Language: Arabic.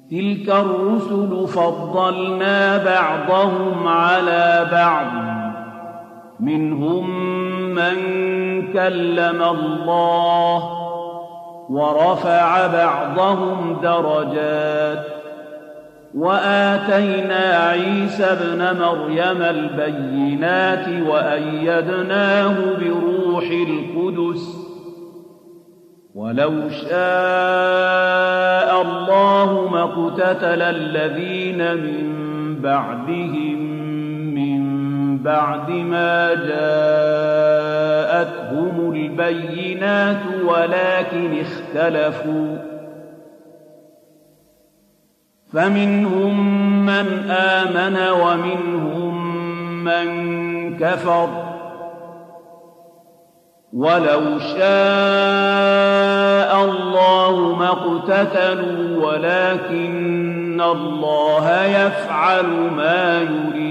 تلك الرسل فضلنا بعضهم على بعض منهم من كلم الله ورفع بعضهم درجات وآتينا عيسى ابن مريم البينات وأيدناه بروح القدس ولو شاء الله ما اقتتل الذين من بعدهم من بعد ما جاءتهم البينات ولكن اختلفوا فمنهم من آمن ومنهم من كفر ولو شاء الله ما اقتتلوا ولكن الله يفعل ما يريد